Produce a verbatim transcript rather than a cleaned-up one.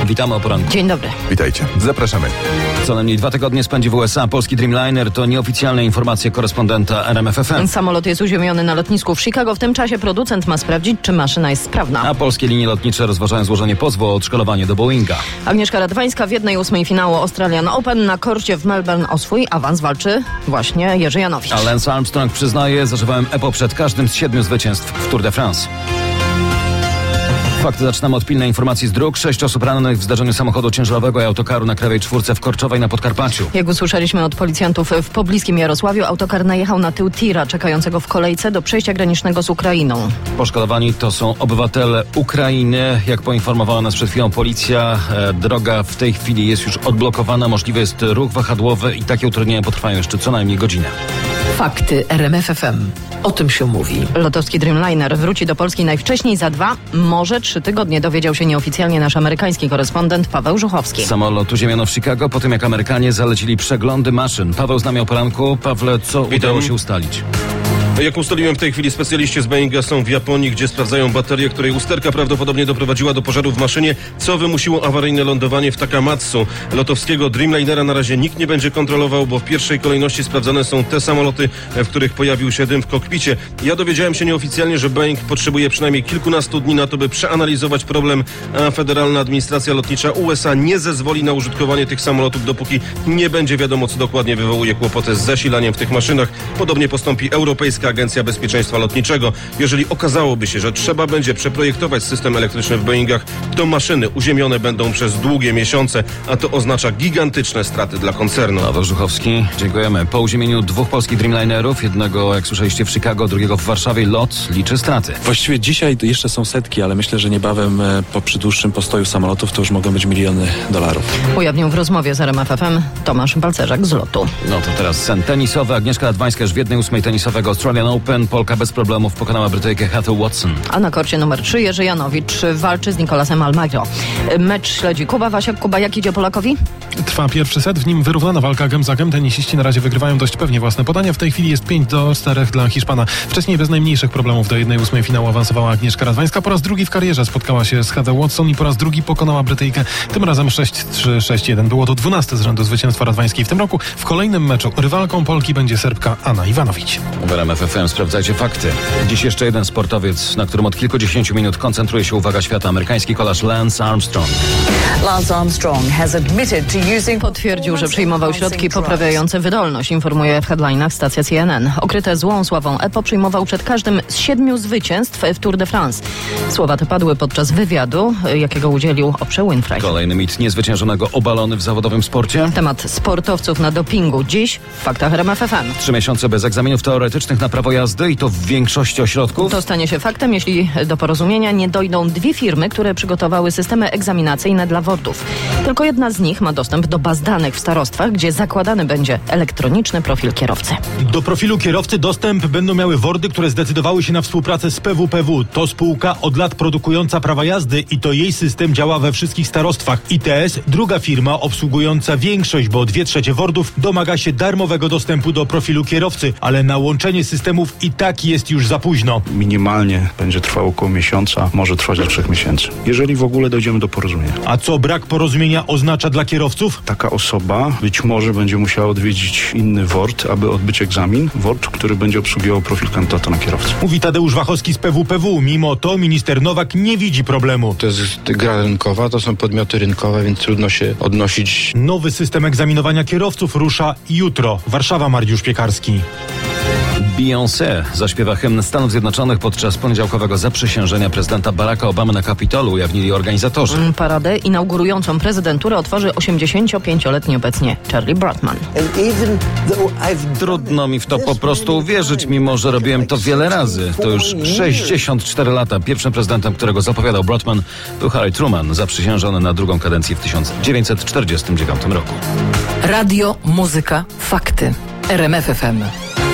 Witamy o poranku. Dzień dobry. Witajcie, zapraszamy. Co najmniej dwa tygodnie spędzi w U S A polski Dreamliner. To nieoficjalne informacje korespondenta R M F F M. Samolot jest uziemiony na lotnisku w Chicago. W tym czasie producent ma sprawdzić, czy maszyna jest sprawna. A polskie linie lotnicze rozważają złożenie pozwu o odszkodowanie do Boeinga. Agnieszka Radwańska w jednej ósmej finału Australian Open. Na korcie w Melbourne o swój awans walczy właśnie Jerzy Janowicz. A Lance Armstrong przyznaje, zażywałem EPO przed każdym z siedmiu zwycięstw w Tour de France. Fakty zaczynamy od pilnej informacji z dróg. Sześć osób rannych w zdarzeniu samochodu ciężarowego i autokaru na Krajowej Czwórce w Korczowej na Podkarpaciu. Jak usłyszeliśmy od policjantów w pobliskim Jarosławiu, autokar najechał na tył tira czekającego w kolejce do przejścia granicznego z Ukrainą. Poszkodowani to są obywatele Ukrainy. Jak poinformowała nas przed chwilą policja, e, droga w tej chwili jest już odblokowana. Możliwy jest ruch wahadłowy i takie utrudnienia potrwają jeszcze co najmniej godzinę. Fakty R M F F M. O tym się mówi. Lotowski Dreamliner wróci do Polski najwcześniej za dwa, może trzy tygodnie, dowiedział się nieoficjalnie nasz amerykański korespondent Paweł Żuchowski. Samolot uziemiono w Chicago po tym, jak Amerykanie zalecili przeglądy maszyn. Paweł z nami o poranku. Pawle, co Witam. udało się ustalić? Jak ustaliłem, w tej chwili specjaliści z Boeinga są w Japonii, gdzie sprawdzają baterię, której usterka prawdopodobnie doprowadziła do pożaru w maszynie, co wymusiło awaryjne lądowanie w Takamatsu. Lotowskiego Dreamlinera na razie nikt nie będzie kontrolował, bo w pierwszej kolejności sprawdzane są te samoloty, w których pojawił się dym w kokpicie. Ja dowiedziałem się nieoficjalnie, że Boeing potrzebuje przynajmniej kilkunastu dni na to, by przeanalizować problem, a Federalna Administracja Lotnicza U S A nie zezwoli na użytkowanie tych samolotów, dopóki nie będzie wiadomo, co dokładnie wywołuje kłopoty z zasilaniem w tych maszynach. Podobnie postąpi Europejska Agencja Bezpieczeństwa Lotniczego. Jeżeli okazałoby się, że trzeba będzie przeprojektować system elektryczny w Boeingach, to maszyny uziemione będą przez długie miesiące, a to oznacza gigantyczne straty dla koncernu. Paweł Żuchowski, dziękujemy. Po uziemieniu dwóch polskich Dreamlinerów, jednego, jak słyszeliście, w Chicago, drugiego w Warszawie, lot liczy straty. Właściwie dzisiaj jeszcze są setki, ale myślę, że niebawem po przy dłuższym postoju samolotów to już mogą być miliony dolarów. Ujawnił w rozmowie z R M F F M Tomasz Balcerzak z lotu. No to teraz sen tenisowy. Agnieszka Radwańska już w jednej ósmej tenisowego Australian Open. Polka bez problemów pokonała Brytyjkę Heather Watson. A na korcie numer trzy Jerzy Janowicz walczy z Nicolasem Almagro. Mecz śledzi Kuba Wasiak. Kuba, jak idzie Polakowi? Trwa pierwszy set, w nim wyrównana walka gem za gem. Tenisiści na razie wygrywają dość pewnie własne podania. W tej chwili jest pięć do czterech dla Hiszpana. Wcześniej bez najmniejszych problemów do jednej ósmej finału awansowała Agnieszka Radwańska. Po raz drugi w karierze spotkała się z Heather Watson i po raz drugi pokonała Brytyjkę. Tym razem sześć trzy, sześć jeden. Było to dwunaste z rzędu zwycięstwa Radwańskiej w tym roku. W kolejnym meczu rywalką Polki będzie Serbka Anna Iwanowicz. W R M F F M sprawdzajcie fakty. Dziś jeszcze jeden sportowiec, na którym od kilkudziesięciu minut koncentruje się uwaga świata. Amerykański kolarz Lance Armstrong. Lance Armstrong has admitted to using... Potwierdził, że przyjmował środki poprawiające wydolność, informuje w headline'ach stacja C N N. Okryte złą sławą EPO przyjmował przed każdym z siedmiu zwycięstw w Tour de France. Słowa te padły podczas wywiadu, jakiego udzielił Oprah Winfrey. Kolejny mit niezwyciężonego obalony w zawodowym sporcie. Temat sportowców na dopingu dziś w faktach R M F F M. Trzy miesiące bez egzaminów teoretycznych na prawo jazdy i to w większości ośrodków. To stanie się faktem, jeśli do porozumienia nie dojdą dwie firmy, które przygotowały systemy egzaminacyjne dla wordów. Tylko jedna z nich ma dostęp do baz danych w starostwach, gdzie zakładany będzie elektroniczny profil kierowcy. Do profilu kierowcy dostęp będą miały wordy, które zdecydowały się na współpracę z P W P W. To spółka od lat produkująca prawa jazdy i to jej system działa we wszystkich starostwach. I T S, druga firma obsługująca większość, bo dwie trzecie wordów, domaga się darmowego dostępu do profilu kierowcy, ale na łączenie systemów i tak jest już za późno. Minimalnie będzie trwało około miesiąca, może trwać do trzech miesięcy. Jeżeli w ogóle dojdziemy do porozumienia. A co brak porozumienia oznacza dla kierowców? Taka osoba być może będzie musiała odwiedzić inny word, aby odbyć egzamin. Word, który będzie obsługiwał profil kandydata na kierowcę. Mówi Tadeusz Wachowski z P W P W. Mimo to minister Nowak nie widzi problemu. To jest gra rynkowa, to są podmioty rynkowe, więc trudno się odnosić. Nowy system egzaminowania kierowców rusza jutro. Warszawa, Mariusz Piekarski. Beyoncé zaśpiewa hymn Stanów Zjednoczonych podczas poniedziałkowego zaprzysiężenia prezydenta Baracka Obamy na Kapitolu, ujawnili organizatorzy. Paradę inaugurującą prezydenturę otworzy osiemdziesięciopięcioletni obecnie Charlie Broadman. Trudno mi w to po prostu uwierzyć, mimo że robiłem to wiele razy. To już sześćdziesiąt cztery lata. Pierwszym prezydentem, którego zapowiadał Broadman, był Harry Truman, zaprzysiężony na drugą kadencję w tysiąc dziewięćset czterdziestym dziewiątym roku. Radio, muzyka, fakty. R M F F M.